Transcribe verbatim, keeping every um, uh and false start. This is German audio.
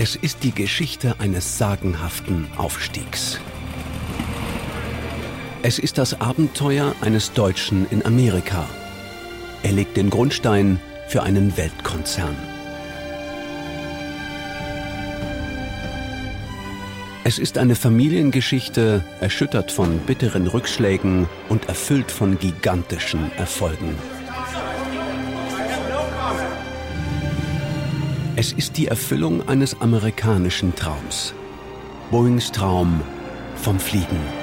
Es ist die Geschichte eines sagenhaften Aufstiegs. Es ist das Abenteuer eines Deutschen in Amerika. Er legt den Grundstein für einen Weltkonzern. Es ist eine Familiengeschichte, erschüttert von bitteren Rückschlägen und erfüllt von gigantischen Erfolgen. Es ist die Erfüllung eines amerikanischen Traums. Boeings Traum vom Fliegen.